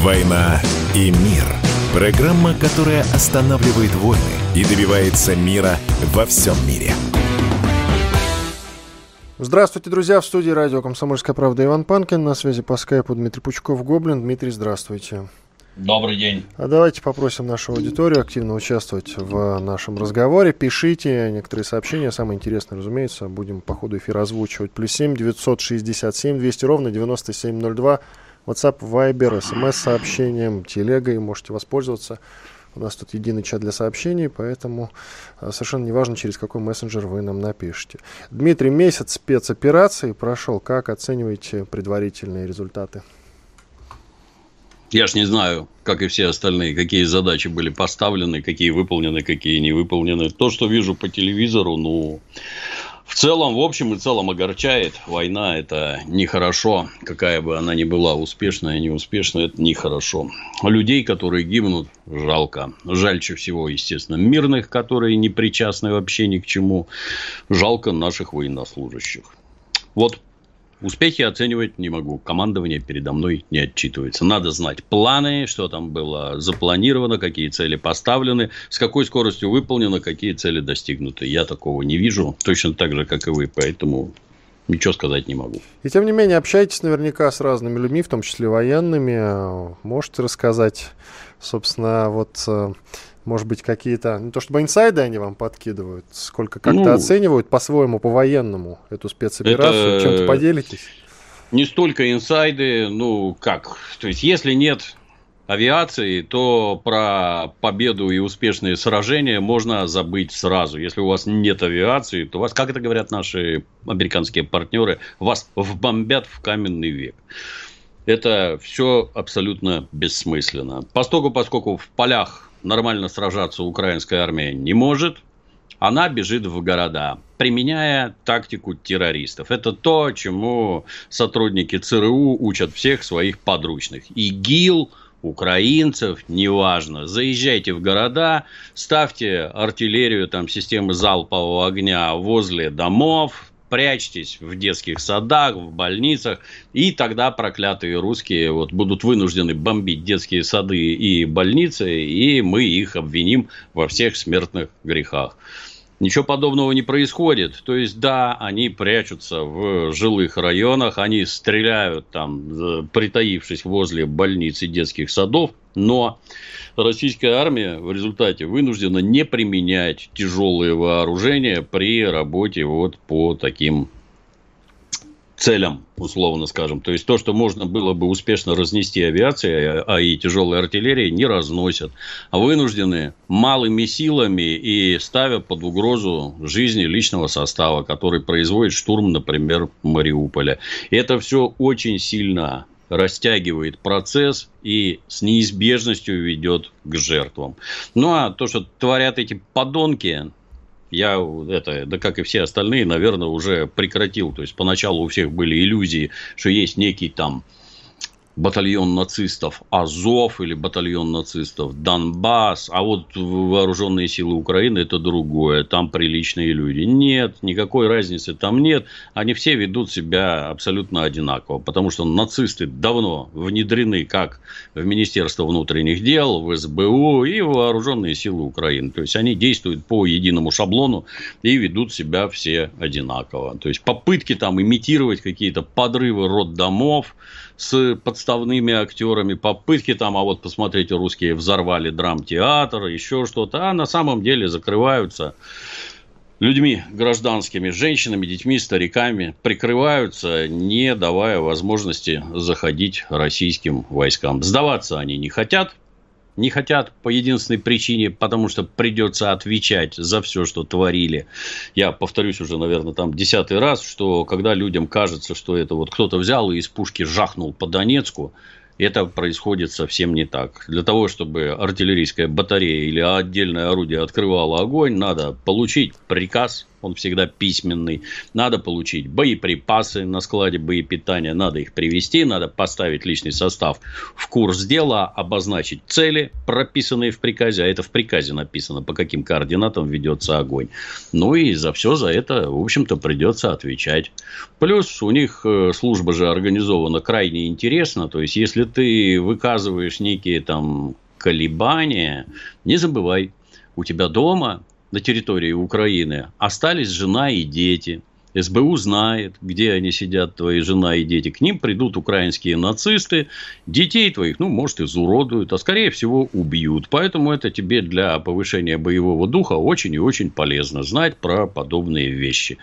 «Война и мир». Программа, которая останавливает войны и добивается мира во всем мире. Здравствуйте, друзья. В студии радио «Комсомольская правда» Иван Панкин. На связи по скайпу Дмитрий Пучков-Гоблин. Дмитрий, здравствуйте. Добрый день. А давайте попросим нашу аудиторию активно участвовать в нашем разговоре. Пишите некоторые сообщения, самые интересные, разумеется, будем по ходу эфира озвучивать. +7 967 200 ровно 9702. WhatsApp, Viber, смс-сообщением, телегой можете воспользоваться. У нас тут единый чат для сообщений, поэтому совершенно неважно, через какой мессенджер вы нам напишите. Дмитрий, месяц спецоперации прошел. Как оцениваете предварительные результаты? Я ж не знаю, как и все остальные, какие задачи были поставлены, какие выполнены, какие не выполнены. То, что вижу по телевизору, в целом, в общем и целом огорчает. Война – это нехорошо. Какая бы она ни была, успешная, неуспешная, это нехорошо. Людей, которые гибнут, жалко. Жальче всего, естественно, мирных, которые не причастны вообще ни к чему. Жалко наших военнослужащих. Вот. Успехи оценивать не могу. Командование передо мной не отчитывается. Надо знать планы, что там было запланировано, какие цели поставлены, с какой скоростью выполнено, какие цели достигнуты. Я такого не вижу, точно так же, как и вы. Поэтому ничего сказать не могу. И тем не менее, общаетесь наверняка с разными людьми, в том числе военными. Можете рассказать, собственно, может быть, какие-то, не то чтобы инсайды они вам подкидывают, сколько как-то оценивают по-своему, по-военному эту спецоперацию, чем-то поделитесь? Не столько инсайды, то есть, если нет авиации, то про победу и успешные сражения можно забыть сразу. Если у вас нет авиации, то вас, как это говорят наши американские партнеры, вас вбомбят в каменный век. Это все абсолютно бессмысленно. Поскольку в полях нормально сражаться украинская армия не может, она бежит в города, применяя тактику террористов. Это то, чему сотрудники ЦРУ учат всех своих подручных. ИГИЛ, украинцев, неважно. Заезжайте в города, ставьте артиллерию, системы залпового огня возле домов, прячьтесь в детских садах, в больницах, и тогда проклятые русские будут вынуждены бомбить детские сады и больницы, и мы их обвиним во всех смертных грехах. Ничего подобного не происходит. То есть, да, они прячутся в жилых районах, они стреляют притаившись возле больниц и детских садов, но российская армия в результате вынуждена не применять тяжелые вооружения при работе по таким целям, условно скажем. То есть, то, что можно было бы успешно разнести авиацией, а и тяжелой артиллерией, не разносят. А вынуждены малыми силами и ставя под угрозу жизни личного состава, который производит штурм, например, Мариуполя. И это все очень сильно растягивает процесс и с неизбежностью ведет к жертвам. А то, что творят эти подонки, я как и все остальные, наверное, уже прекратил. То есть, поначалу у всех были иллюзии, что есть некий батальон нацистов Азов или батальон нацистов Донбасс, а вооруженные силы Украины – это другое, там приличные люди. Нет, никакой разницы там нет, они все ведут себя абсолютно одинаково, потому что нацисты давно внедрены как в Министерство внутренних дел, в СБУ и в вооруженные силы Украины. То есть, они действуют по единому шаблону и ведут себя все одинаково. То есть, попытки имитировать какие-то подрывы роддомов с подставными актерами, попытки посмотрите, русские взорвали драмтеатр, еще что-то, а на самом деле закрываются людьми гражданскими, женщинами, детьми, стариками, прикрываются, не давая возможности заходить российским войскам. Сдаваться они не хотят по единственной причине, потому что придется отвечать за все, что творили. Я повторюсь уже, наверное, 10-й раз, что когда людям кажется, что это кто-то взял и из пушки жахнул по Донецку, это происходит совсем не так. Для того, чтобы артиллерийская батарея или отдельное орудие открывало огонь, надо получить приказ он всегда письменный. Надо получить боеприпасы на складе боепитания, надо их привезти, надо поставить личный состав в курс дела, обозначить цели, прописанные в приказе, а это в приказе написано, по каким координатам ведется огонь. Ну и за все за это, в общем-то, придется отвечать. Плюс у них служба же организована крайне интересно, то есть если ты выказываешь некие там колебания, не забывай, у тебя дома на территории Украины остались жена и дети. СБУ знает, где они сидят, твои жена и дети. К ним придут украинские нацисты, детей твоих, ну, может, изуродуют, а скорее всего убьют. Поэтому это тебе для повышения боевого духа очень и очень полезно знать про подобные вещи.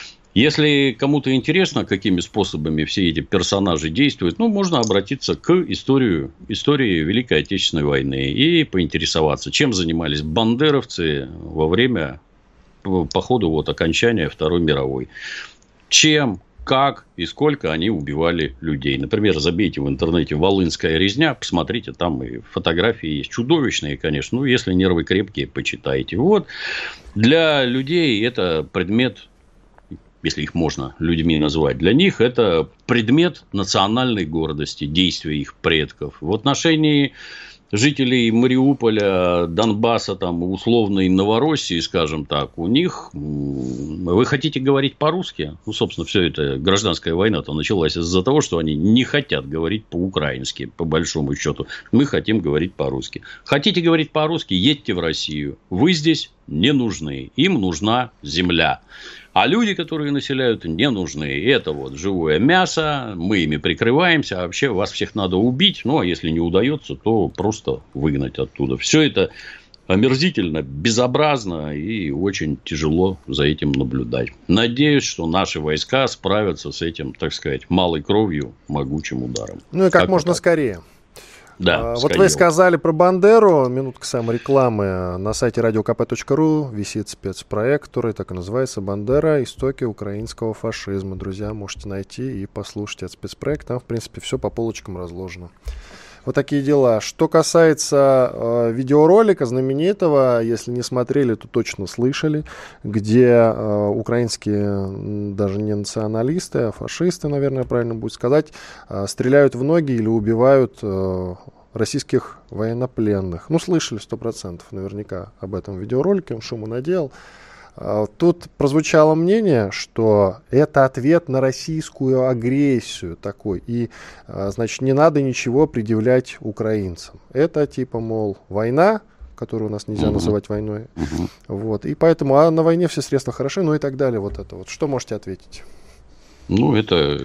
Если кому-то интересно, какими способами все эти персонажи действуют, ну, можно обратиться к истории Великой Отечественной войны и поинтересоваться, чем занимались бандеровцы во время, по ходу вот окончания Второй мировой. Чем, как и сколько они убивали людей. Например, забейте в интернете «Волынская резня», посмотрите, там и фотографии есть чудовищные, конечно. Ну, если нервы крепкие, почитайте. Вот. Для людей это предмет, если их можно людьми назвать, для них это предмет национальной гордости, действия их предков. В отношении жителей Мариуполя, Донбасса, там, условной Новороссии, скажем так, у них... Вы хотите говорить по-русски? Ну, собственно, все это гражданская война-то началась из-за того, что они не хотят говорить по-украински, по большому счету. Мы хотим говорить по-русски. Хотите говорить по-русски? Едьте в Россию. Вы здесь не нужны. Им нужна земля. А люди, которые населяют, не нужны. Это вот живое мясо, мы ими прикрываемся, а вообще вас всех надо убить. Ну, а если не удается, то просто выгнать оттуда. Все это омерзительно, безобразно и очень тяжело за этим наблюдать. Надеюсь, что наши войска справятся с этим, так сказать, малой кровью, могучим ударом. Ну и как можно скорее. Да, вот вы сказали про Бандеру, минутка саморекламы. На сайте radiokp.ru висит спецпроект, который так и называется «Бандера. Истоки украинского фашизма». Друзья, можете найти и послушать этот спецпроект. Там, в принципе, все по полочкам разложено. Вот такие дела. Что касается видеоролика знаменитого, если не смотрели, то точно слышали, где украинские, даже не националисты, а фашисты, наверное, правильно будет сказать, стреляют в ноги или убивают российских военнопленных. Ну, слышали 100% наверняка об этом видеоролике, он шуму наделал. Тут прозвучало мнение, что это ответ на российскую агрессию такой, и, значит, не надо ничего предъявлять украинцам. Это типа, мол, война, которую у нас нельзя называть войной, вот, и поэтому, а на войне все средства хороши, ну и так далее, вот это вот. Что можете ответить? Ну, это...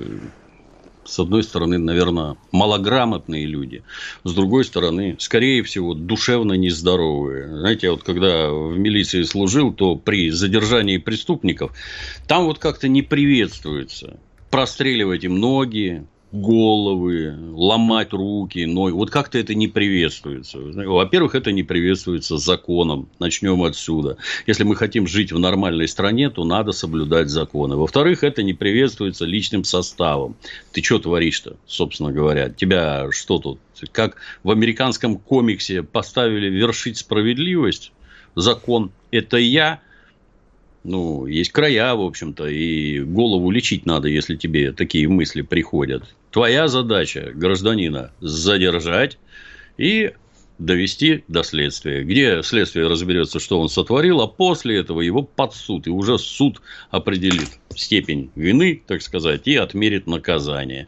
С одной стороны, наверное, малограмотные люди. С другой стороны, скорее всего, душевно нездоровые. Знаете, вот когда в милиции служил, то при задержании преступников там вот как-то не приветствуется простреливать им ноги, головы, ломать руки, ноги. Вот как-то это не приветствуется. Во-первых, это не приветствуется законом. Начнем отсюда. Если мы хотим жить в нормальной стране, то надо соблюдать законы. Во-вторых, это не приветствуется личным составом. Ты что творишь-то, собственно говоря? Тебя что тут? Как в американском комиксе поставили вершить справедливость? Закон – это я. Ну, есть края, в общем-то, и голову лечить надо, если тебе такие мысли приходят. Твоя задача гражданина задержать и довести до следствия, где следствие разберется, что он сотворил, а после этого его под суд, и уже суд определит степень вины, так сказать, и отмерит наказание.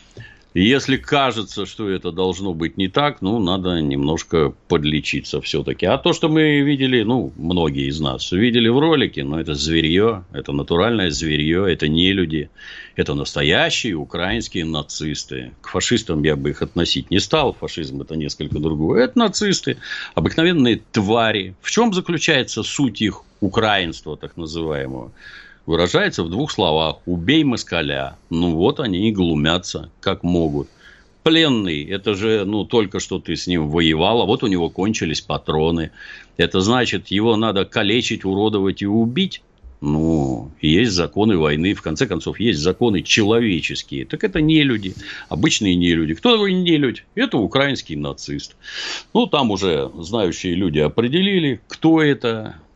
Если кажется, что это должно быть не так, ну, надо немножко подлечиться все-таки. А то, что мы видели, ну, многие из нас видели в ролике, ну, это зверье, это натуральное зверье, это не люди, это настоящие украинские нацисты. К фашистам я бы их относить не стал, фашизм это несколько другое. Это нацисты, обыкновенные твари. В чем заключается суть их украинства, так называемого? Выражается в двух словах: убей москаля. Ну, вот они и глумятся, как могут. Пленный, это же, ну, только что ты с ним воевал, а вот у него кончились патроны. Это значит, его надо калечить, уродовать и убить? Ну, есть законы войны, в конце концов, есть законы человеческие. Так это не люди, обычные не люди. Кто такой нелюдь? Это украинский нацист. Ну, там уже знающие люди определили, кто это.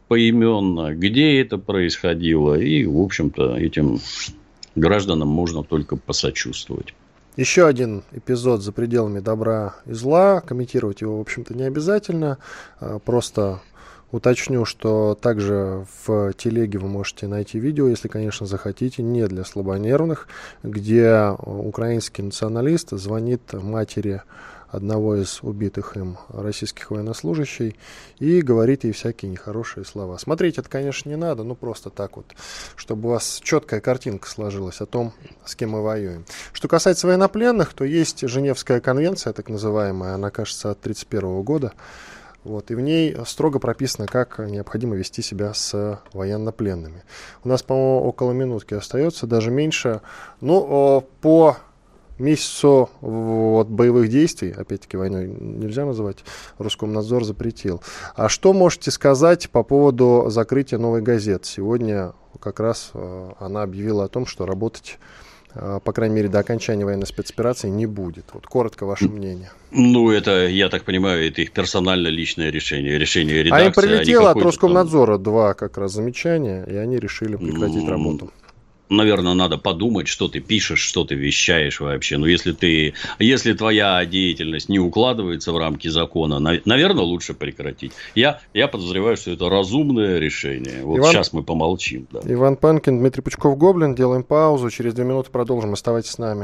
поименно, где это происходило. И, в общем-то, этим гражданам можно только посочувствовать. Еще один эпизод «За пределами добра и зла». Комментировать его, в общем-то, не обязательно. Просто уточню, что также в телеге вы можете найти видео, если, конечно, захотите, не для слабонервных, где украинский националист звонит матери одного из убитых им российских военнослужащих и говорит ей всякие нехорошие слова. Смотреть это, конечно, не надо, но просто так вот, чтобы у вас четкая картинка сложилась о том, с кем мы воюем. Что касается военнопленных, то есть Женевская конвенция, так называемая, она, кажется, от 1931 года. Вот, и в ней строго прописано, как необходимо вести себя с военнопленными. У нас, по-моему, около минутки остается, даже меньше. Ну, по месяцу вот, боевых действий, опять-таки войной нельзя называть, Роскомнадзор запретил. А что можете сказать по поводу закрытия «Новой газеты»? Сегодня как раз она объявила о том, что работать, по крайней мере, до окончания военной спецоперации не будет. Вот коротко ваше мнение. Ну, это, я так понимаю, это их персонально личное решение, решение редакции. А им прилетело от Роскомнадзора два как раз замечания, и они решили прекратить работу. Наверное, надо подумать, что ты пишешь, что ты вещаешь вообще. Но если твоя деятельность не укладывается в рамки закона, наверное, лучше прекратить. Я подозреваю, что это разумное решение. Вот сейчас мы помолчим. Да. Иван Панкин, Дмитрий Пучков-Гоблин. Делаем паузу. Через 2 минуты продолжим. Оставайтесь с нами.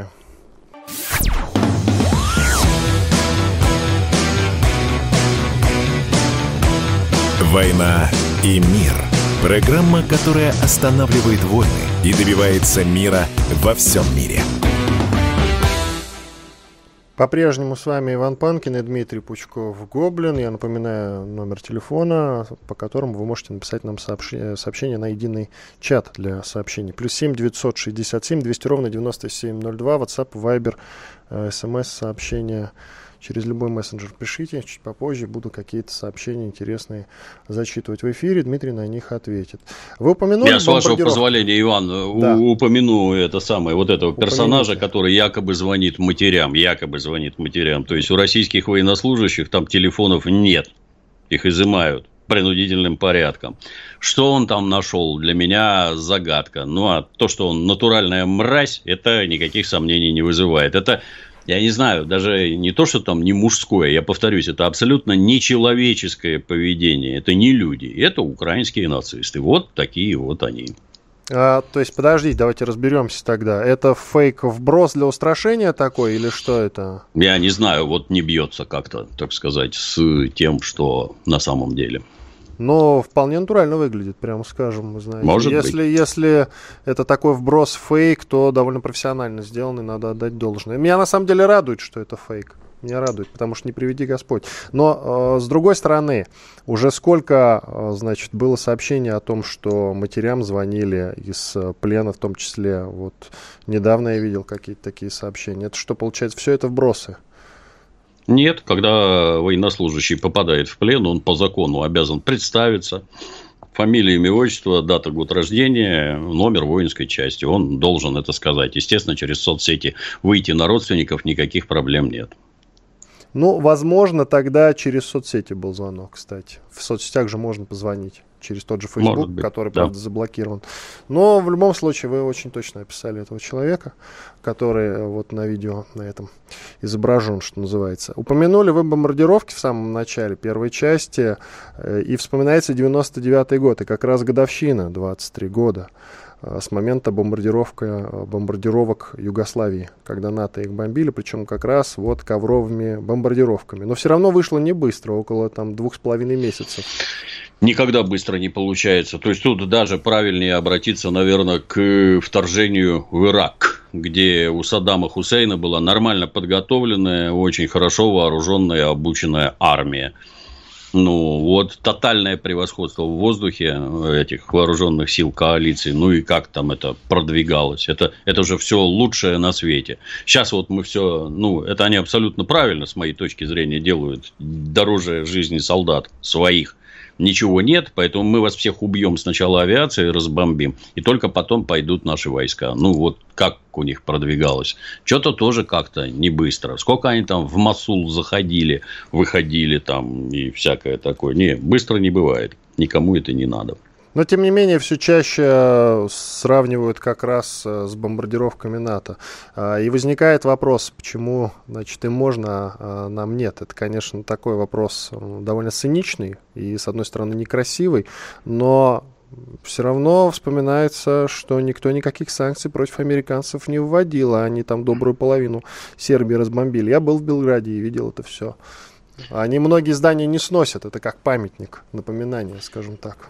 «Война и мир». Программа, которая останавливает войны и добивается мира во всем мире. По-прежнему с вами Иван Панкин и Дмитрий Пучков-Гоблин. Я напоминаю номер телефона, по которому вы можете написать нам сообщение на единый чат для сообщений. +7 967 200 ровно 9702. WhatsApp, Viber, SMS, сообщения через любой мессенджер пишите. Чуть попозже буду какие-то сообщения интересные зачитывать в эфире. Дмитрий на них ответит. Вы упомянули Я, с вашего позволения, Иван, да. упомяну это самое, вот этого персонажа, который якобы звонит матерям. То есть у российских военнослужащих там телефонов нет. Их изымают принудительным порядком. Что он там нашел, для меня загадка. Ну, а то, что он натуральная мразь, это никаких сомнений не вызывает. Это, я не знаю, даже не то, что там не мужское, я повторюсь, это абсолютно нечеловеческое поведение. Это не люди, это украинские нацисты. Вот такие вот они. То есть, подождите, давайте разберемся тогда. Это фейк-вброс для устрашения такой или что это? Я не знаю, вот не бьется как-то, так сказать, с тем, что на самом деле. Но вполне натурально выглядит, прямо скажем, вы знаете. Может если это такой вброс фейк, то довольно профессионально сделанный, надо отдать должное. Меня на самом деле радует, что это фейк. Меня радует, потому что не приведи Господь. Но, с другой стороны, уже сколько, значит, было сообщений о том, что матерям звонили из плена, в том числе, вот недавно я видел какие-то такие сообщения. Это что, получается, все это вбросы? Нет, когда военнослужащий попадает в плен, он по закону обязан представиться. Фамилия, имя, отчество, дата, год рождения, номер воинской части. Он должен это сказать. Естественно, через соцсети выйти на родственников никаких проблем нет. Ну, возможно, тогда через соцсети был звонок, кстати. В соцсетях же можно позвонить через тот же Facebook, который, да, правда, заблокирован. Но в любом случае вы очень точно описали этого человека, который вот на видео на этом изображен, что называется. Упомянули вы бомбардировки в самом начале первой части, и вспоминается 99-й год, и как раз годовщина, 23 года. С момента бомбардировок Югославии, когда НАТО их бомбили, причем как раз вот ковровыми бомбардировками. Но все равно вышло не быстро, около там 2,5 месяцев. Никогда быстро не получается. То есть тут даже правильнее обратиться, наверное, к вторжению в Ирак, где у Саддама Хусейна была нормально подготовленная, очень хорошо вооруженная, обученная армия. Ну, вот тотальное превосходство в воздухе этих вооруженных сил коалиции. Ну, и как там это продвигалось. Это же все лучшее на свете. Сейчас вот мы все... Ну, это они абсолютно правильно, с моей точки зрения, делают. Дороже жизни солдат своих ничего нет, поэтому мы вас всех убьем сначала авиацией, разбомбим, и только потом пойдут наши войска. Ну, вот как у них продвигалось. Что-то тоже как-то не быстро. Сколько они там в Мосул заходили, выходили там и всякое такое. Не, быстро не бывает. Никому это не надо. Но, тем не менее, все чаще сравнивают как раз с бомбардировками НАТО. И возникает вопрос, почему, значит, им можно, а нам нет. Это, конечно, такой вопрос довольно циничный и, с одной стороны, некрасивый, но все равно вспоминается, что никто никаких санкций против американцев не вводил, а они там добрую половину Сербии разбомбили. Я был в Белграде и видел это все. Они многие здания не сносят, это как памятник, напоминание, скажем так.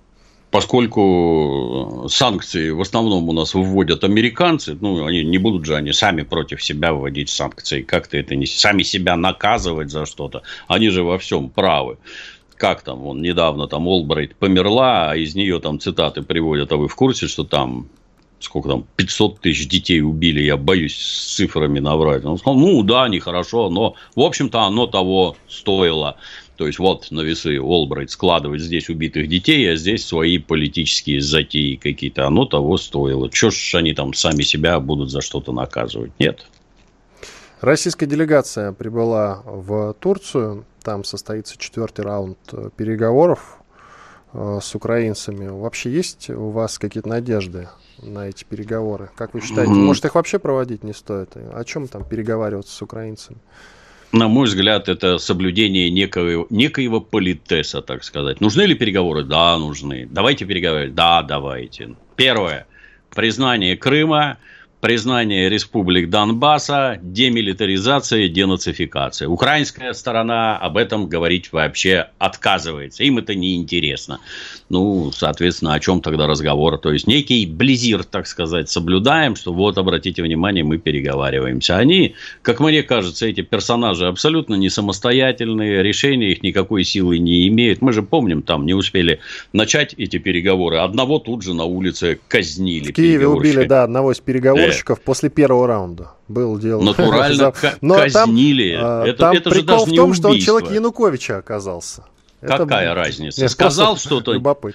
Поскольку санкции в основном у нас вводят американцы, ну, они не будут же они сами против себя вводить санкции, как-то это не сами себя наказывать за что-то, они же во всем правы. Как там, вон недавно там Олбрайт померла, а из нее там цитаты приводят, а вы в курсе, что там, сколько там, 500 тысяч детей убили, я боюсь с цифрами наврать. Он сказал, ну да, нехорошо, но в общем-то оно того стоило. То есть, вот на весы Олбрайт складывает здесь убитых детей, а здесь свои политические затеи какие-то. Оно того стоило. Чего ж они там сами себя будут за что-то наказывать? Нет. Российская делегация прибыла в Турцию. Там состоится 4-й раунд переговоров с украинцами. Вообще есть у вас какие-то надежды на эти переговоры? Как вы считаете, может, их вообще проводить не стоит? О чем там переговариваться с украинцами? На мой взгляд, это соблюдение некоего политеса, так сказать. Нужны ли переговоры? Да, нужны. Давайте переговорить? Да, давайте. Первое. Признание Крыма, признание республик Донбасса, демилитаризация, денацификация. Украинская сторона об этом говорить вообще отказывается. Им это не интересно. Ну, соответственно, о чем тогда разговор? То есть, некий близир, так сказать, соблюдаем, что вот, обратите внимание, мы переговариваемся. Они, как мне кажется, эти персонажи абсолютно не самостоятельные, решения их никакой силы не имеют. Мы же помним, там не успели начать эти переговоры. Одного тут же на улице казнили. В Киеве убили, да, одного из переговорщиков после первого раунда. Было дело. Натурально казнили. Там это же прикол даже в не том, что он убийство. человек Януковича оказался. Какая разница? Нет, сказал что-то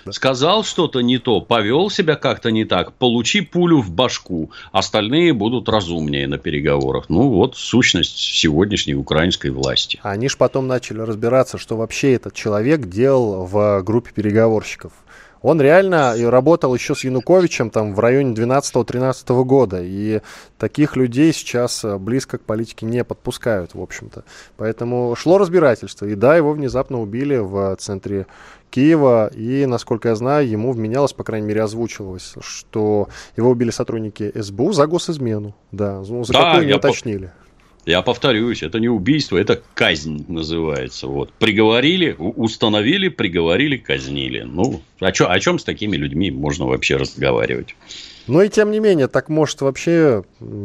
не то, повел себя как-то не так, получи пулю в башку, остальные будут разумнее на переговорах. Ну, вот сущность сегодняшней украинской власти. Они же потом начали разбираться, что вообще этот человек делал в группе переговорщиков. Он реально работал еще с Януковичем там, в районе 12-13 года. И таких людей сейчас близко к политике не подпускают, в общем-то. Поэтому шло разбирательство. И да, его внезапно убили в центре Киева. И, насколько я знаю, ему вменялось, по крайней мере, озвучивалось, что его убили сотрудники СБУ за госизмену. Да, за какую не уточнили. Я повторюсь, это не убийство, это казнь называется. Вот. Приговорили, установили, приговорили, казнили. Ну, о чем с такими людьми можно вообще разговаривать? Ну и тем не менее, так может вообще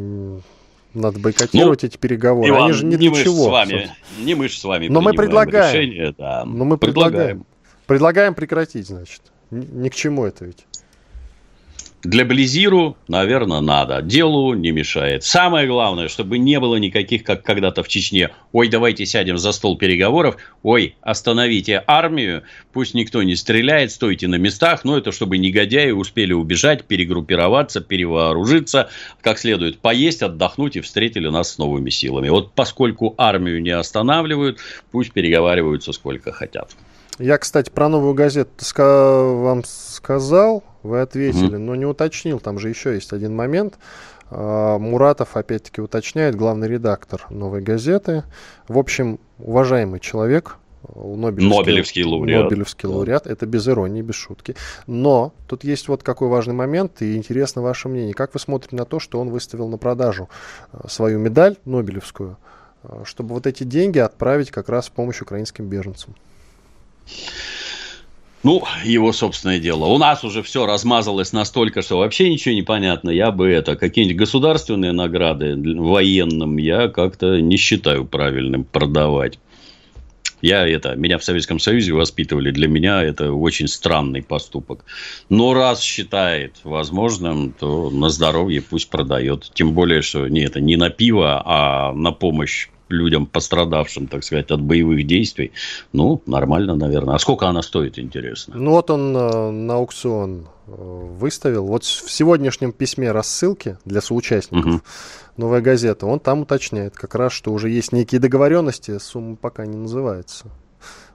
надо бойкотировать эти переговоры. Иван, они же не для чего. Не мы же с вами но мы предлагаем решение. Да, но мы предлагаем. Предлагаем прекратить, значит. Ни к чему это ведь. Для Близиру, наверное, надо. Делу не мешает. Самое главное, чтобы не было никаких, как когда-то в Чечне. Ой, давайте сядем за стол переговоров. Ой, остановите армию. Пусть никто не стреляет, стойте на местах. Но это чтобы негодяи успели убежать, перегруппироваться, перевооружиться, как следует поесть, отдохнуть и встретили нас с новыми силами. Вот поскольку армию не останавливают, пусть переговариваются сколько хотят. Я, кстати, про «Новую газету» вам сказал, вы ответили, но не уточнил. Там же еще есть один момент. Муратов, опять-таки, уточняет, главный редактор «Новой газеты». В общем, уважаемый человек, Нобелевский лауреат. Это без иронии, без шутки. Но тут есть вот какой важный момент, и интересно ваше мнение. Как вы смотрите на то, что он выставил на продажу свою медаль Нобелевскую, чтобы вот эти деньги отправить как раз в помощь украинским беженцам? Ну, его собственное дело. У нас уже все размазалось настолько, что вообще ничего не понятно. Я бы какие-нибудь государственные награды военным я как-то не считаю правильным продавать. Меня в Советском Союзе воспитывали. Для меня это очень странный поступок. Но раз считает возможным, то на здоровье пусть продает. Тем более, что не на пиво, а на помощь людям, пострадавшим, так сказать, от боевых действий. Ну, нормально, наверное. А сколько она стоит, интересно? Ну, вот он на аукцион выставил. Вот в сегодняшнем письме рассылки для соучастников «Новая газета», он там уточняет как раз, что уже есть некие договоренности, сумма пока не называется.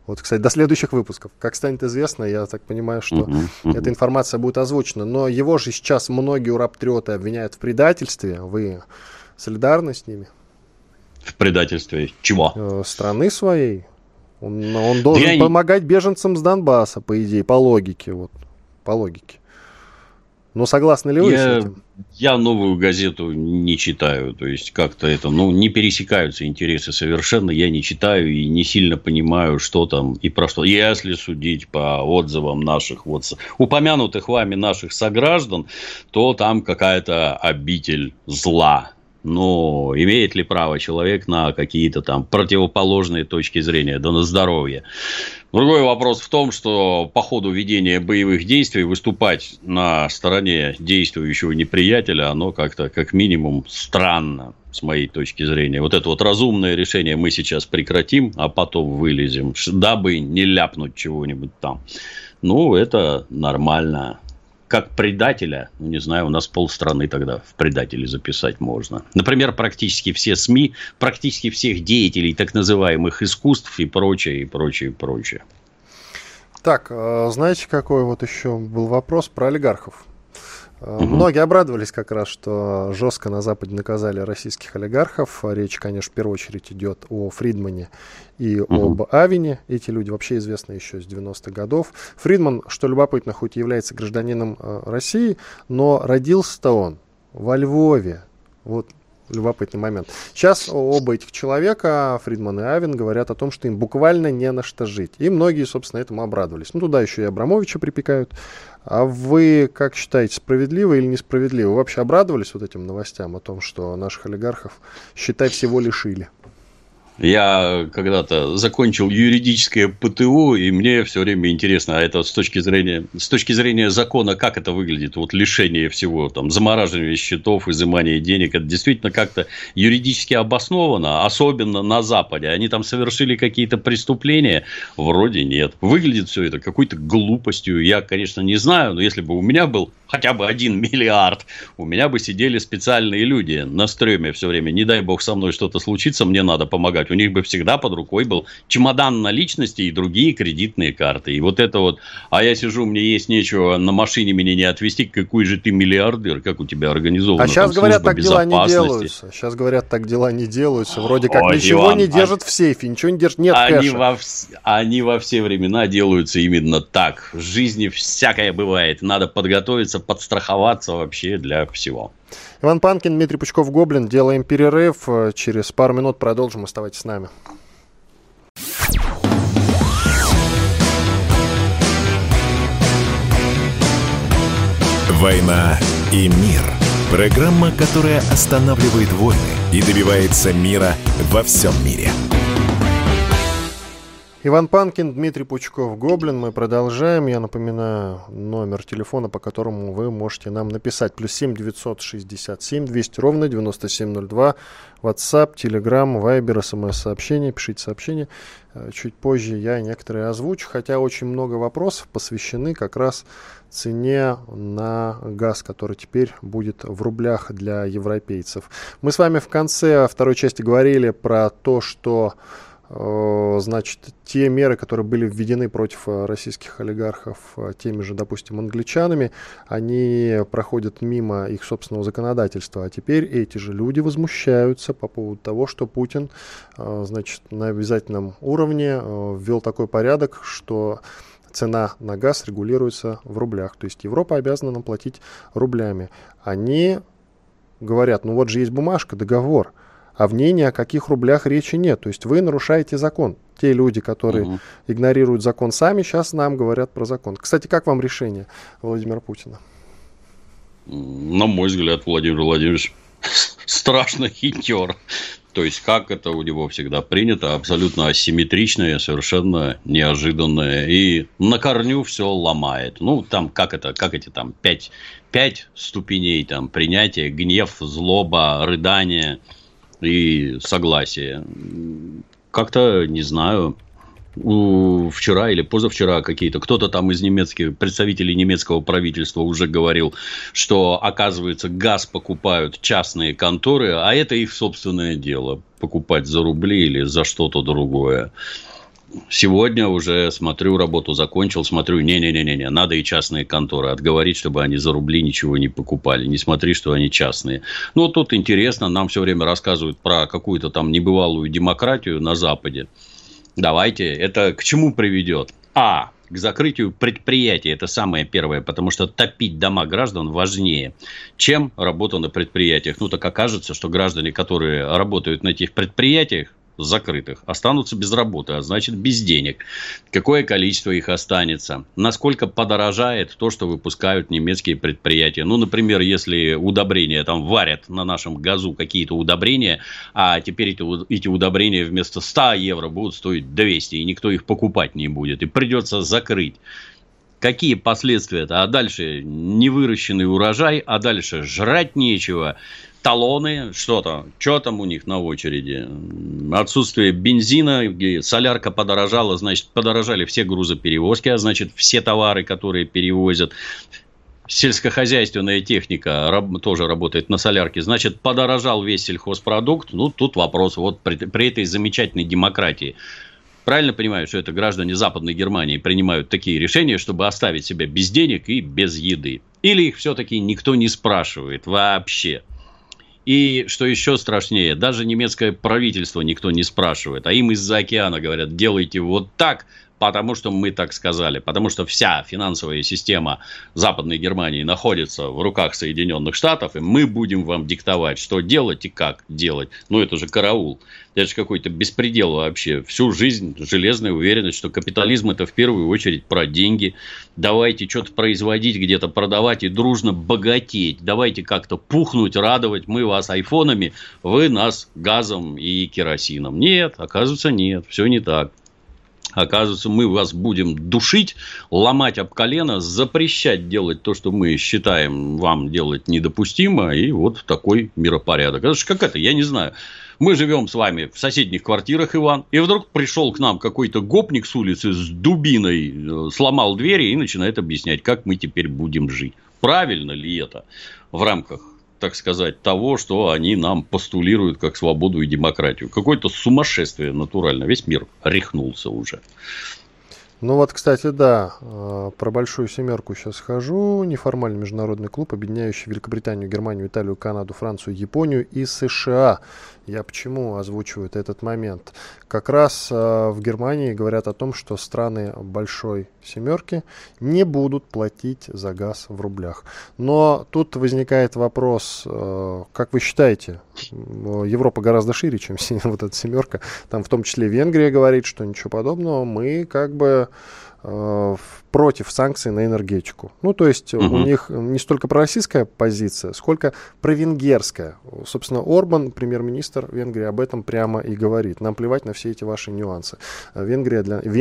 Вот, кстати, до следующих выпусков. Как станет известно, я так понимаю, что эта информация будет озвучена. Но его же сейчас многие урапатриоты обвиняют в предательстве. Вы солидарны с ними? В предательстве чего? Страны своей. Он должен помогать беженцам с Донбасса, по идее, по логике. Вот, по логике. Но согласны ли вы с этим? Я «Новую газету» не читаю. То есть, как-то это, не пересекаются интересы совершенно. Я не читаю и не сильно понимаю, что там и про что. Если судить по отзывам наших упомянутых вами наших сограждан, то там какая-то обитель зла. Но имеет ли право человек на какие-то там противоположные точки зрения? Да на здоровье. Другой вопрос в том, что по ходу ведения боевых действий выступать на стороне действующего неприятеля, оно как-то, как минимум, странно, с моей точки зрения. Вот это вот разумное решение мы сейчас прекратим, а потом вылезем, дабы не ляпнуть чего-нибудь там. Это нормально. Как предателя, не знаю, у нас полстраны тогда в предатели записать можно. Например, практически все СМИ, практически всех деятелей так называемых искусств и прочее, и прочее, и прочее. Так, знаете, какой вот еще был вопрос про олигархов? Многие обрадовались как раз, что жестко на Западе наказали российских олигархов. Речь, конечно, в первую очередь идет о Фридмане и об Авине. Эти люди вообще известны еще с 90-х годов. Фридман, что любопытно, хоть и является гражданином России, но родился-то он во Львове. Вот любопытный момент. Сейчас оба этих человека, Фридман и Авин, говорят о том, что им буквально не на что жить. И многие, собственно, этому обрадовались. Туда еще и Абрамовича припекают. А вы как считаете, справедливо или несправедливо? Вы вообще обрадовались вот этим новостям о том, что наших олигархов, считай, всего лишили? Я когда-то закончил юридическое ПТУ, и мне все время интересно, а это с точки зрения закона, как это выглядит, вот лишение всего, там, замораживание счетов, изымание денег, это действительно как-то юридически обосновано, особенно на Западе. Они там совершили какие-то преступления? Вроде нет. Выглядит все это какой-то глупостью. Я, конечно, не знаю, но если бы у меня был хотя бы 1 миллиард, у меня бы сидели специальные люди на стреме все время. Не дай бог со мной что-то случится, мне надо помогать. У них бы всегда под рукой был чемодан наличности и другие кредитные карты. И вот это вот, а я сижу, мне есть нечего, на машине меня не отвезти, какой же ты миллиардер, как у тебя организовано. А сейчас говорят, так дела не делаются. Сейчас говорят, так дела не делаются. Вроде как ничего не держат в сейфе, ничего не держат, нет кэша. Они во все времена делаются именно так. В жизни всякое бывает. Надо подготовиться, подстраховаться вообще для всего. Иван Панкин, Дмитрий Пучков, Гоблин. Делаем перерыв. Через пару минут продолжим. Оставайтесь с нами. «Война и мир». Программа, которая останавливает войны и добивается мира во всем мире. Иван Панкин, Дмитрий Пучков, Гоблин. Мы продолжаем. Я напоминаю номер телефона, по которому вы можете нам написать. +7 967 200 ровно 9702. WhatsApp, Telegram, Viber, СМС-сообщения. Пишите сообщения. Чуть позже я некоторые озвучу. Хотя очень много вопросов посвящены как раз цене на газ, который теперь будет в рублях для европейцев. Мы с вами в конце второй части говорили про то, что значит, те меры, которые были введены против российских олигархов теми же, допустим, англичанами, они проходят мимо их собственного законодательства. А теперь эти же люди возмущаются по поводу того, что Путин, значит, на обязательном уровне ввел такой порядок, что цена на газ регулируется в рублях. То есть Европа обязана нам платить рублями. Они говорят, вот же есть бумажка, договор, а в ней ни о каких рублях речи нет. То есть вы нарушаете закон. Те люди, которые игнорируют закон сами, сейчас нам говорят про закон. Кстати, как вам решение Владимира Путина? На мой взгляд, Владимир Владимирович страшно хитер. То есть, как это у него всегда принято, абсолютно асимметричное, совершенно неожиданное. И на корню все ломает. Там, как эти там 5 ступеней там, принятия, гнев, злоба, рыдание и согласие. Как-то, не знаю, вчера или позавчера кто-то там из представителей немецкого правительства уже говорил, что, оказывается, газ покупают частные конторы, а это их собственное дело, покупать за рубли или за что-то другое. Сегодня уже смотрю, работу закончил, смотрю, не-не-не, надо и частные конторы отговорить, чтобы они за рубли ничего не покупали. Не смотри, что они частные. Ну, тут интересно, нам все время рассказывают про какую-то там небывалую демократию на Западе. Давайте, это к чему приведет? К закрытию предприятий, это самое первое, потому что топить дома граждан важнее, чем работа на предприятиях. Ну, так окажется, что граждане, которые работают на этих предприятиях, закрытых, останутся без работы, а значит без денег. Какое количество их останется? Насколько подорожает то, что выпускают немецкие предприятия? Ну, например, если удобрения там варят на нашем газу какие-то удобрения, а теперь эти удобрения вместо 100 евро будут стоить 200, и никто их покупать не будет, и придется закрыть. Какие последствия-то? А дальше невыращенный урожай, а дальше жрать нечего. Талоны, что там у них на очереди? Отсутствие бензина, солярка подорожала, значит, подорожали все грузоперевозки, а значит, все товары, которые перевозят. Сельскохозяйственная техника тоже работает на солярке, значит, подорожал весь сельхозпродукт. Ну, тут вопрос, вот при этой замечательной демократии. Правильно понимаю, что это граждане Западной Германии принимают такие решения, чтобы оставить себя без денег и без еды? Или их все-таки никто не спрашивает вообще? И, что еще страшнее, даже немецкое правительство никто не спрашивает, а им из-за океана говорят, делайте вот так, потому что мы так сказали, потому что вся финансовая система Западной Германии находится в руках Соединенных Штатов, и мы будем вам диктовать, что делать и как делать. Ну, это же караул. Это же какой-то беспредел вообще. Всю жизнь железная уверенность, что капитализм – это в первую очередь про деньги. Давайте что-то производить, где-то продавать и дружно богатеть. Давайте как-то пухнуть, радовать. Мы вас айфонами, вы нас газом и керосином. Нет, оказывается, нет. Все не так. Оказывается, мы вас будем душить, ломать об колено, запрещать делать то, что мы считаем вам делать недопустимо. И вот такой миропорядок. Это же как это, я не знаю. Мы живем с вами в соседних квартирах, Иван, и вдруг пришел к нам какой-то гопник с улицы с дубиной, сломал двери и начинает объяснять, как мы теперь будем жить. Правильно ли это в рамках, так сказать, того, что они нам постулируют как свободу и демократию? Какое-то сумасшествие натурально. Весь мир рехнулся уже. Ну вот, кстати, да, про большую семерку сейчас скажу. Неформальный международный клуб, объединяющий Великобританию, Германию, Италию, Канаду, Францию, Японию и США. Я почему озвучиваю этот момент? Как раз в Германии говорят о том, что страны большой семерки не будут платить за газ в рублях. Но тут возникает вопрос, как вы считаете, Европа гораздо шире, чем вот эта семерка. Там в том числе Венгрия говорит, что ничего подобного. Мы как бы против санкций на энергетику. Ну, то есть, у них не столько пророссийская позиция, сколько провенгерская. Собственно, Орбан, премьер-министр Венгрии, об этом прямо и говорит. Нам плевать на все эти ваши нюансы. Венгрия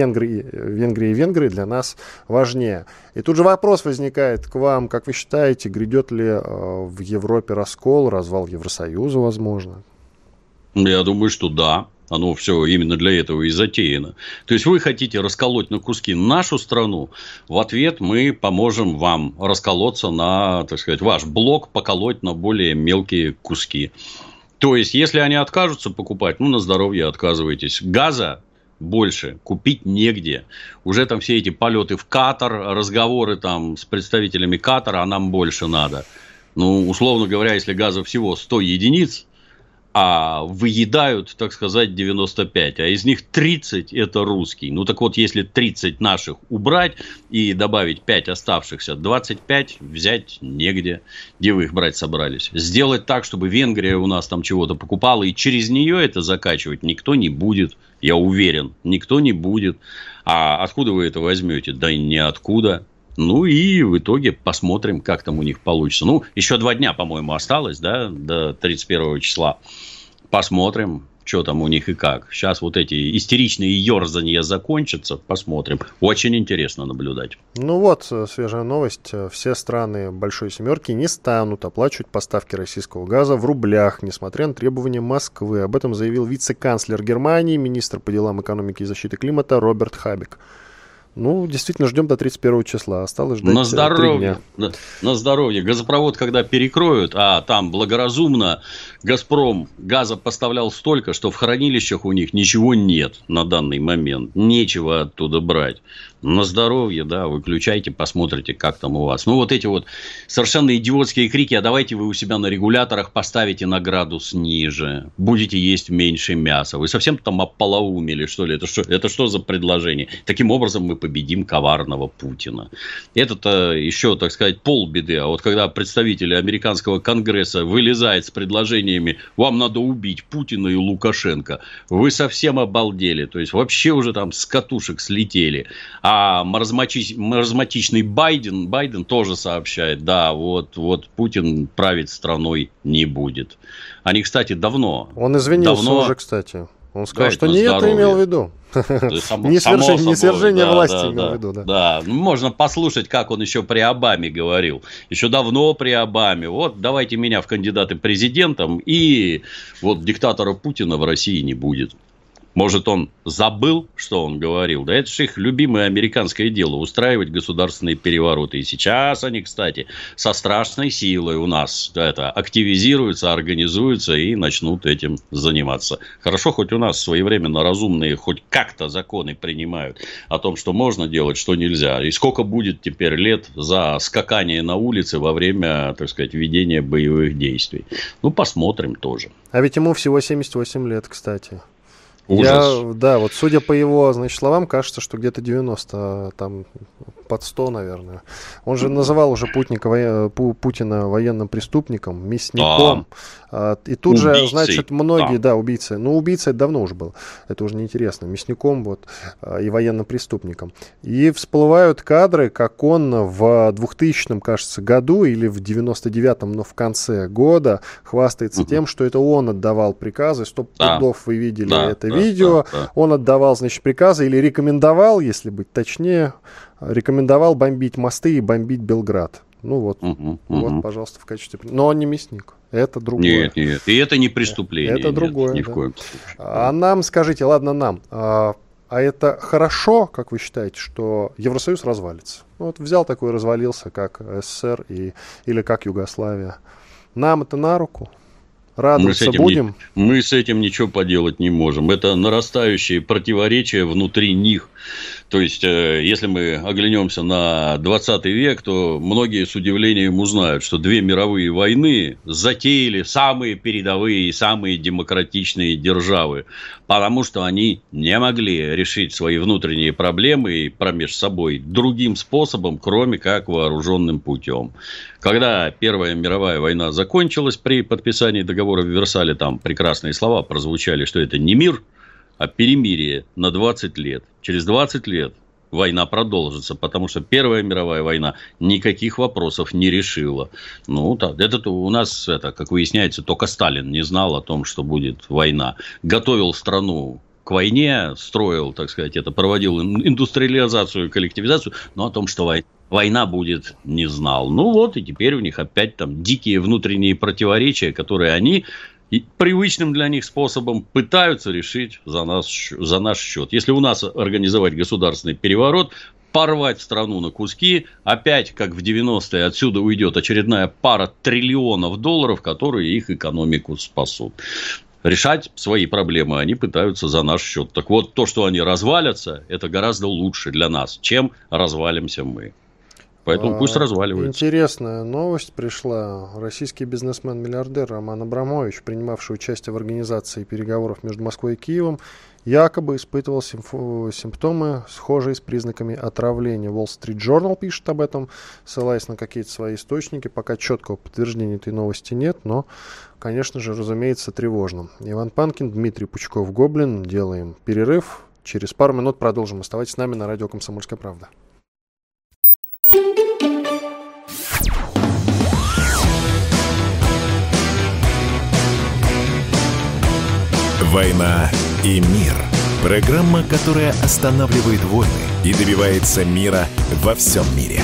и венгры для нас важнее. И тут же вопрос возникает к вам. Как вы считаете, грядет ли в Европе раскол, развал Евросоюза, возможно? Я думаю, что да. Оно все именно для этого и затеяно. То есть, вы хотите расколоть на куски нашу страну, в ответ мы поможем вам расколоться на, так сказать, ваш блок, поколоть на более мелкие куски. То есть, если они откажутся покупать, ну, на здоровье отказывайтесь. Газа больше купить негде. Уже там все эти полеты в Катар, разговоры там с представителями Катара, а нам больше надо. Ну, условно говоря, если газа всего 100 единиц, а выедают, так сказать, 95, а из них 30 это русский. Ну, так вот, если 30 наших убрать и добавить 5 оставшихся, 25 взять негде. Где вы их брать собрались? Сделать так, чтобы Венгрия у нас там чего-то покупала, и через нее это закачивать никто не будет. Я уверен, никто не будет. А откуда вы это возьмете? Да и ниоткуда. Ну, и в итоге посмотрим, как там у них получится. Ну, еще 2 дня, по-моему, осталось, да, до 31 числа. Посмотрим, что там у них и как. Сейчас вот эти истеричные ерзания закончатся. Посмотрим. Очень интересно наблюдать. Ну вот, свежая новость. Все страны Большой Семерки не станут оплачивать поставки российского газа в рублях, несмотря на требования Москвы. Об этом заявил вице-канцлер Германии, министр по делам экономики и защиты климата Роберт Хабек. Ну, действительно, ждем до 31 числа. Осталось ждать 3 здоровье, дня. На здоровье. Газопровод, когда перекроют, а там благоразумно «Газпром» газа поставлял столько, что в хранилищах у них ничего нет на данный момент. Нечего оттуда брать. На здоровье, да, выключайте, посмотрите, как там у вас. Ну, вот эти вот совершенно идиотские крики: а давайте вы у себя на регуляторах поставите на градус ниже, будете есть меньше мяса. Вы совсем там ополоумели, что ли? Это что за предложение? Таким образом мы победим коварного Путина. Это-то еще, так сказать, полбеды. А вот когда представители американского конгресса вылезают с предложениями: вам надо убить Путина и Лукашенко, вы совсем обалдели. То есть, вообще уже там с катушек слетели. А маразматичный Байден тоже сообщает: да, вот Путин править страной не будет. Они, кстати, давно... Он извинился уже, кстати. Он сказал, что не это здоровье. имел в виду. Не свержение власти имел в виду. Да, можно послушать, как он еще при Обаме говорил. Еще давно при Обаме. Вот давайте меня в кандидаты президентом, и вот диктатора Путина в России не будет. Может, он забыл, что он говорил? Да это же их любимое американское дело — устраивать государственные перевороты. И сейчас они, кстати, со страшной силой у нас активизируются, организуются и начнут этим заниматься. Хорошо, хоть у нас своевременно разумные хоть как-то законы принимают о том, что можно делать, что нельзя. И сколько будет теперь лет за скакание на улице во время, так сказать, ведения боевых действий. Ну, посмотрим тоже. А ведь ему всего 78 лет, кстати. Ужас. Да, вот судя по его, значит, словам, кажется, что где-то 90, там под 100, наверное. Он же называл уже Путина военным преступником, мясником. И тут убийцей. Же, значит, многие, да, убийцы. Ну, убийца это давно уже был. Это уже неинтересно. Мясником вот и военным преступником. И всплывают кадры, как он в 2000, кажется, году или в 99-м, но в конце года хвастается тем, что это он отдавал приказы. 100 пудов вы видели это видео. Он отдавал, значит, приказы или рекомендовал, если быть точнее, рекомендовал бомбить мосты и бомбить Белград. Ну вот, вот, пожалуйста, в качестве... Но он не мясник, это другое. Нет, и это не преступление. Это другое, ни в коем случае. А нам, скажите, ладно нам, а это хорошо, как вы считаете, что Евросоюз развалится? Вот взял такой и развалился, как СССР или как Югославия. Нам это на руку? Радоваться будем? Мы с этим ничего поделать не можем. Это нарастающие противоречия внутри них. То есть, если мы оглянемся на 20 век, то многие с удивлением узнают, что 2 мировые войны затеяли самые передовые и самые демократичные державы, потому что они не могли решить свои внутренние проблемы промеж собой другим способом, кроме как вооруженным путем. Когда Первая мировая война закончилась, при подписании договора в Версале, там прекрасные слова прозвучали, что это не мир, а перемирие на 20 лет. Через 20 лет война продолжится, потому что Первая мировая война никаких вопросов не решила. Ну, это у нас, как выясняется, только Сталин не знал о том, что будет война. Готовил страну к войне, строил, так сказать, проводил индустриализацию, коллективизацию, но о том, что война будет, не знал. Ну вот, и теперь у них опять там дикие внутренние противоречия, которые они привычным для них способом пытаются решить за наш счет. Если у нас организовать государственный переворот, порвать страну на куски, опять, как в 90-е, отсюда уйдет очередная пара триллионов долларов, которые их экономику спасут. Решать свои проблемы они пытаются за наш счет. Так вот, то, что они развалятся, это гораздо лучше для нас, чем развалимся мы. Поэтому пусть разваливаются. Интересная новость пришла. Российский бизнесмен-миллиардер Роман Абрамович, принимавший участие в организации переговоров между Москвой и Киевом, якобы испытывал симптомы, схожие с признаками отравления. Wall Street Journal пишет об этом, ссылаясь на какие-то свои источники. Пока четкого подтверждения этой новости нет, но, конечно же, разумеется, тревожно. Иван Панкин, Дмитрий Пучков, Гоблин. Делаем перерыв. Через пару минут продолжим. Оставайтесь с нами на радио «Комсомольская правда». «Война и мир». Программа, которая останавливает войны и добивается мира во всем мире.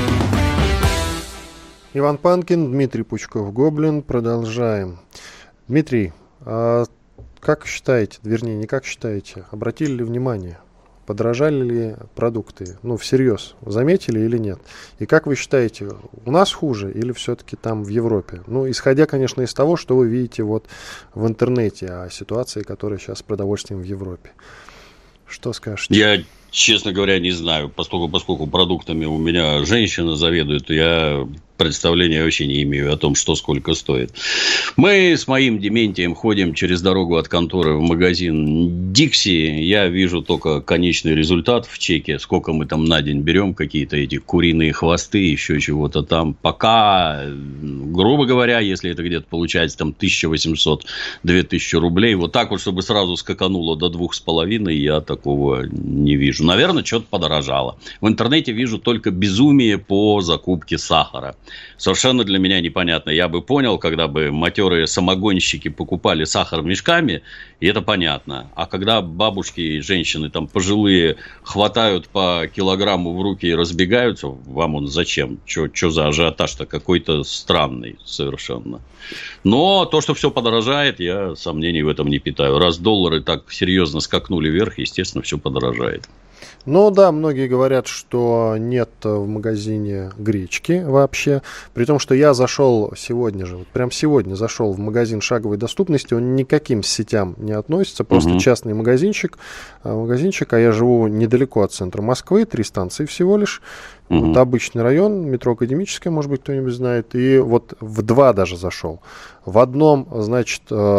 Иван Панкин, Дмитрий Пучков, Гоблин. Продолжаем. Дмитрий, как считаете, вернее, не как считаете, обратили ли внимание, подорожали ли продукты? Ну, всерьез, заметили или нет? И как вы считаете, у нас хуже или все-таки там в Европе? Ну, исходя, конечно, из того, что вы видите вот в интернете о ситуации, которая сейчас с продовольствием в Европе. Что скажете? Я, честно говоря, не знаю. Поскольку продуктами у меня женщина заведует, я представления вообще не имею о том, что сколько стоит. Мы с моим Дементием ходим через дорогу от конторы в магазин Дикси. Я вижу только конечный результат в чеке. Сколько мы там на день берем, какие-то эти куриные хвосты, еще чего-то там. Пока, грубо говоря, если это где-то получается там 1800-2000 рублей, вот так вот, чтобы сразу скакануло до 2,5, я такого не вижу. Наверное, что-то подорожало. В интернете вижу только безумие по закупке сахара. Совершенно для меня непонятно. Я бы понял, когда бы матерые самогонщики покупали сахар мешками, и это понятно. А когда бабушки и женщины там пожилые хватают по килограмму в руки и разбегаются, вам он зачем? Что за ажиотаж-то какой-то странный совершенно. Но то, что все подорожает, я сомнений в этом не питаю. Раз доллары так серьезно скакнули вверх, естественно, все подорожает. Ну да, многие говорят, что нет в магазине гречки вообще. При том, что я зашел сегодня же, вот прям сегодня зашел в магазин шаговой доступности. Он никаким сетям не относится, просто частный магазинчик. А я живу недалеко от центра Москвы, 3 станции всего лишь. Вот обычный район, метро Академическое, может быть, кто-нибудь знает. И вот в 2 даже зашел. В одном, значит...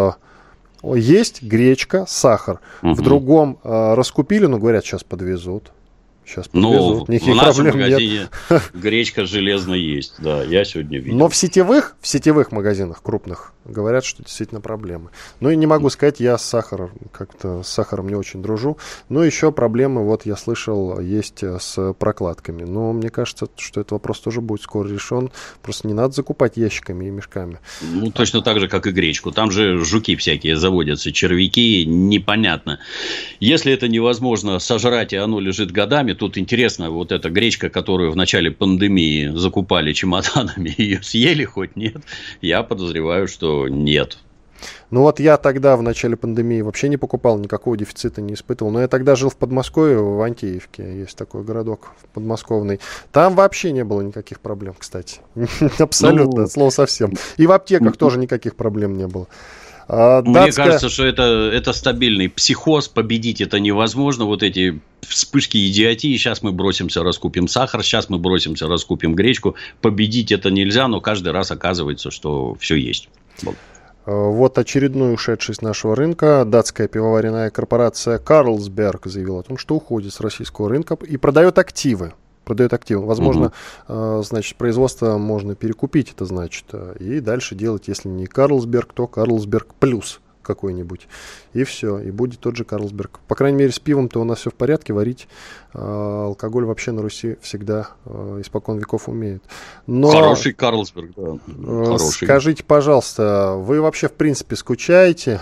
есть гречка, сахар. В другом раскупили, но говорят, сейчас подвезут. Ну, в нашем магазине гречка железно есть. Да, я сегодня видел. Но в сетевых магазинах крупных говорят, что действительно проблемы. Ну и не могу сказать, я с сахаром не очень дружу. Но еще проблемы, вот я слышал, есть с прокладками. Но мне кажется, что этот вопрос тоже будет скоро решен. Просто не надо закупать ящиками и мешками. Ну, точно так же, как и гречку. Там же жуки всякие заводятся, червяки, непонятно. Если это невозможно сожрать, и оно лежит годами, тут интересно, вот эта гречка, которую в начале пандемии закупали чемоданами, ее съели хоть нет? Я подозреваю, что нет. Ну вот я тогда в начале пандемии вообще не покупал, никакого дефицита не испытывал. Но я тогда жил в Подмосковье, в Антеевке, есть такой городок подмосковный. Там вообще не было никаких проблем, кстати. Абсолютно, от слова совсем. И в аптеках тоже никаких проблем не было. Мне кажется, что это стабильный психоз, победить это невозможно, вот эти вспышки идиотии, сейчас мы бросимся, раскупим сахар, сейчас мы бросимся, раскупим гречку, победить это нельзя, но каждый раз оказывается, что все есть. Вот очередной ушедший с нашего рынка. Датская пивоваренная корпорация Carlsberg заявила о том, что уходит с российского рынка и продает активы. Возможно, значит, производство можно перекупить, это значит, и дальше делать, если не Carlsberg, то Carlsberg плюс какой-нибудь. И все, и будет тот же Carlsberg. По крайней мере, с пивом-то у нас все в порядке, варить алкоголь вообще на Руси всегда испокон веков умеют. Но, хороший Carlsberg, да. Хороший. Скажите, пожалуйста, вы вообще, в принципе, скучаете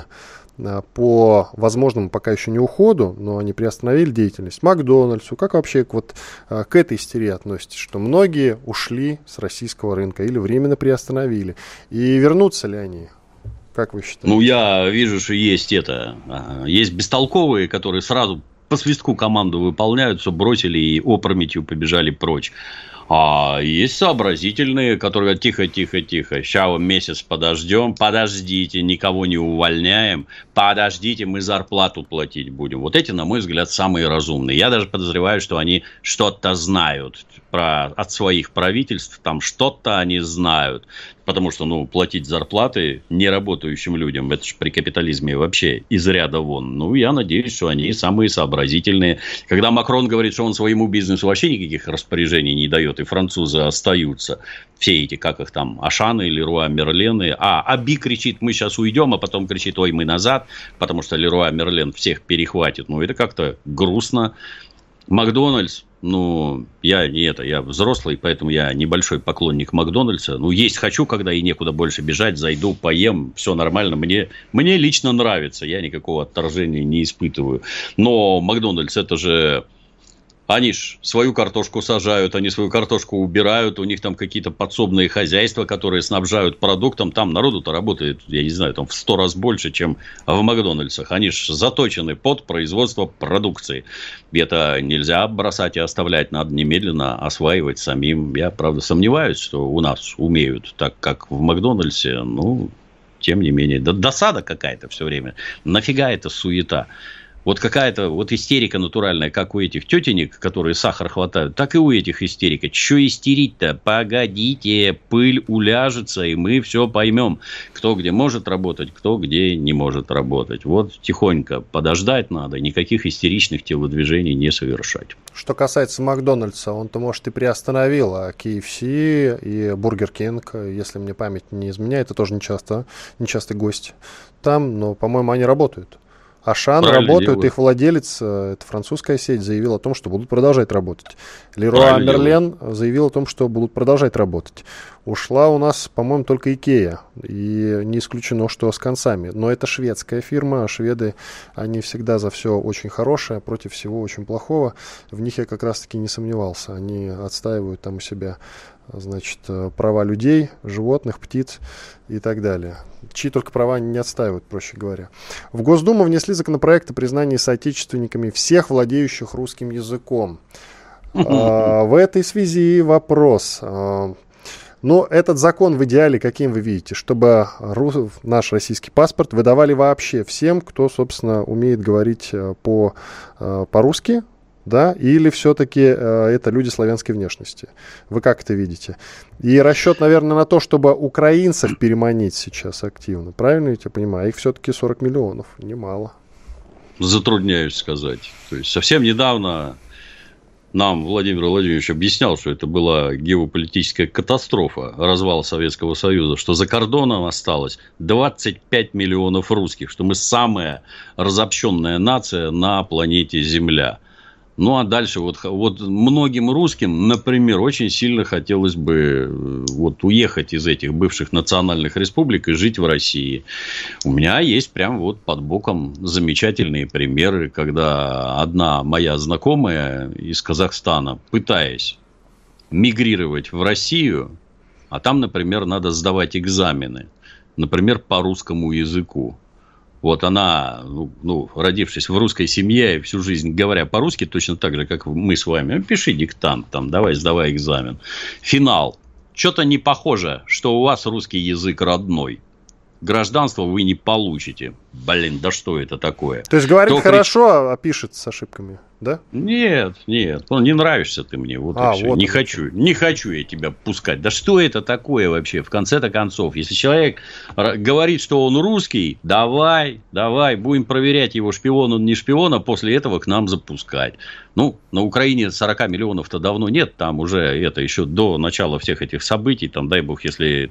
по возможному пока еще не уходу, но они приостановили деятельность, Макдональдсу? Как вообще к этой истерии относитесь, что многие ушли с российского рынка или временно приостановили? И вернутся ли они? Как вы считаете? Ну, я вижу, что есть бестолковые, которые сразу по свистку команду выполняют, все бросили и опрометью побежали прочь. А есть сообразительные, которые тихо, сейчас месяц подождем, подождите, никого не увольняем, подождите, мы зарплату платить будем. Вот эти, на мой взгляд, самые разумные. Я даже подозреваю, что они что-то знают от своих правительств, там что-то они знают. Потому что, платить зарплаты неработающим людям, это же при капитализме вообще из ряда вон. Я надеюсь, что они самые сообразительные. Когда Макрон говорит, что он своему бизнесу вообще никаких распоряжений не дает, и французы остаются, все эти, как их там, Ашаны, Леруа, Мерлены, Би кричит, мы сейчас уйдем, а потом кричит, ой, мы назад, потому что Леруа, Мерлен всех перехватит. Это как-то грустно. Макдональдс, я взрослый, поэтому я небольшой поклонник Макдональдса. Есть хочу, когда и некуда больше бежать, зайду, поем, все нормально. Мне лично нравится, я никакого отторжения не испытываю. Но Макдональдс это же Они ж свою картошку сажают, они свою картошку убирают, у них там какие-то подсобные хозяйства, которые снабжают продуктом. Там народу-то работает, я не знаю, там в 100 раз больше, чем в Макдональдсах. Они ж заточены под производство продукции. И это нельзя бросать и оставлять, надо немедленно осваивать самим. Я, правда, сомневаюсь, что у нас умеют так, как в Макдональдсе. Ну, тем не менее, досада какая-то все время. Нафига эта суета? Вот какая-то вот истерика натуральная, как у этих тетенек, которые сахар хватают, так и у этих истерика. Че истерить-то? Погодите, пыль уляжется, и мы все поймем, кто где может работать, кто где не может работать. Вот тихонько подождать надо, никаких истеричных телодвижений не совершать. Что касается Макдональдса, он-то, может, и приостановил, а KFC и Burger King, если мне память не изменяет, это тоже нечастый гость там, но, по-моему, они работают. Ашан работают, их владелец, это французская сеть, заявил о том, что будут продолжать работать. Леруа Мерлен заявил о том, что будут продолжать работать. Ушла у нас, по-моему, только Икея, и не исключено, что с концами. Но это шведская фирма, а шведы, они всегда за все очень хорошее, против всего очень плохого. В них я как раз-таки не сомневался. Они отстаивают там у себя, значит, права людей, животных, птиц и так далее. Чьи только права не отстаивают, проще говоря. В Госдуму внесли законопроект о признании соотечественниками всех владеющих русским языком. В этой связи вопрос. Но этот закон в идеале, каким вы видите, чтобы наш российский паспорт выдавали вообще всем, кто, собственно, умеет говорить по-русски, да, или все-таки это люди славянской внешности? Вы как это видите? И расчет, наверное, на то, чтобы украинцев переманить сейчас активно. Правильно я тебя понимаю? Их все-таки 40 миллионов. Немало. Затрудняюсь сказать. То есть, совсем недавно нам Владимир Владимирович объяснял, что это была геополитическая катастрофа, развал Советского Союза, что за кордоном осталось 25 миллионов русских, что мы самая разобщенная нация на планете Земля. Ну, а дальше вот многим русским, например, очень сильно хотелось бы вот уехать из этих бывших национальных республик и жить в России. У меня есть прям вот под боком замечательные примеры, когда одна моя знакомая из Казахстана, пытаясь мигрировать в Россию, а там, например, надо сдавать экзамены, например, по русскому языку. Вот она, родившись в русской семье, всю жизнь говоря по-русски, точно так же, как мы с вами, пиши диктант, там, давай, сдавай экзамен. Финал. Что-то не похоже, что у вас русский язык родной. Гражданство вы не получите. Блин, да что это такое? То есть говорит хорошо, а пишет с ошибками, да? Нет. Не нравишься ты мне. Вот и все. Вот не хочу я тебя пускать. Да что это такое вообще? В конце-то концов, если человек говорит, что он русский, давай, будем проверять его, шпион он не шпион, а после этого к нам запускать. Ну, на Украине 40 миллионов-то давно нет, там уже это еще до начала всех этих событий, там, дай бог, если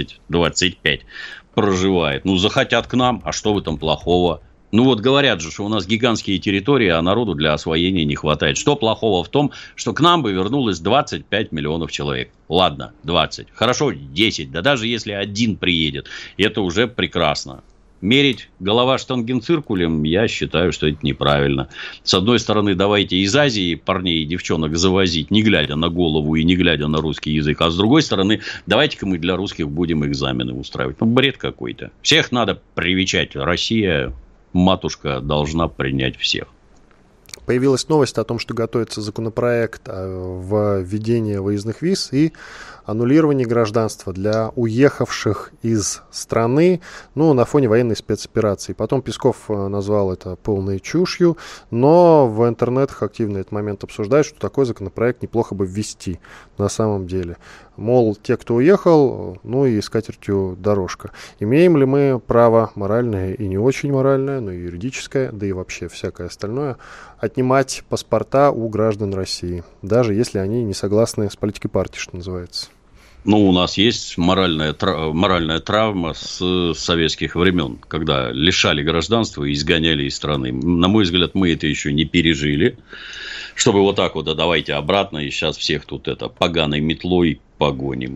30-25 проживает. Ну, захотят к нам, а что в этом плохого? Ну, вот говорят же, что у нас гигантские территории, а народу для освоения не хватает. Что плохого в том, что к нам бы вернулось 25 миллионов человек? Ладно, 20. Хорошо, 10. Да даже если один приедет, это уже прекрасно. Мерить голова штангенциркулем, я считаю, что это неправильно. С одной стороны, давайте из Азии парней и девчонок завозить, не глядя на голову и не глядя на русский язык. А с другой стороны, давайте-ка мы для русских будем экзамены устраивать. Ну, бред какой-то. Всех надо привечать. Россия, матушка, должна принять всех. Появилась новость о том, что готовится законопроект о введении выездных виз и аннулировании гражданства для уехавших из страны, на фоне военной спецоперации. Потом Песков назвал это полной чушью, но в интернетах активно этот момент обсуждают, что такой законопроект неплохо бы ввести на самом деле. Мол, те, кто уехал, и с катертью дорожка. Имеем ли мы право моральное и не очень моральное, но и юридическое, да и вообще всякое остальное, отнимать паспорта у граждан России, даже если они не согласны с политикой партии, что называется? У нас есть моральная травма с советских времен, когда лишали гражданства и изгоняли из страны. На мой взгляд, мы это еще не пережили, чтобы вот так вот, давайте обратно, и сейчас всех тут поганой метлой погоним.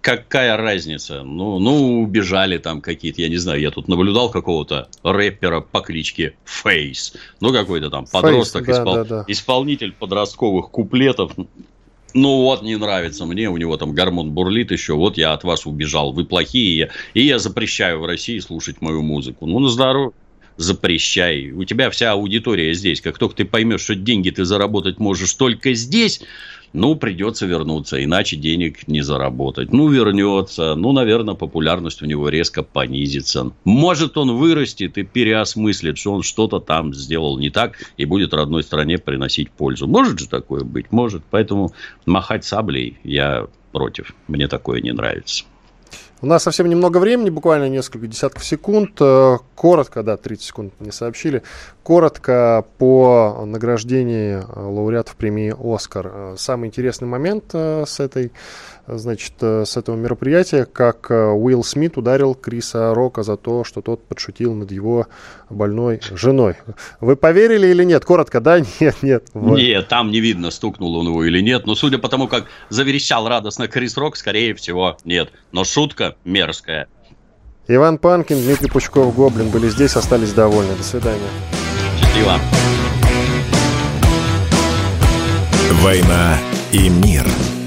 какая разница? Ну, убежали там какие-то, я не знаю, я тут наблюдал какого-то рэпера по кличке Фейс. Ну, какой-то там подросток, исполнитель подростковых куплетов. Ну, вот, не нравится мне, у него там гормон бурлит еще, вот я от вас убежал, вы плохие, и я запрещаю в России слушать мою музыку. Ну, на здоровье. Запрещай. У тебя вся аудитория здесь. Как только ты поймешь, что деньги ты заработать можешь только здесь, ну, придется вернуться, иначе денег не заработать. Ну, вернется. Ну, наверное, популярность у него резко понизится. Может, он вырастет и переосмыслит, что он что-то там сделал не так и будет родной стране приносить пользу. Может же такое быть? Может. Поэтому махать саблей я против. Мне такое не нравится. У нас совсем немного времени, буквально несколько десятков секунд. Коротко, 30 секунд не сообщили. Коротко по награждению лауреатов премии «Оскар». Самый интересный момент с этого мероприятия, как Уилл Смит ударил Криса Рока за то, что тот подшутил над его больной женой. Вы поверили или нет? Коротко, да? Нет. Нет, там не видно, стукнул он его или нет. Но судя по тому, как заверещал радостно Крис Рок, скорее всего, нет. Но шутка мерзкая. Иван Панкин, Дмитрий Пучков, Гоблин были здесь, остались довольны. До свидания. Счастливо. «Война и мир».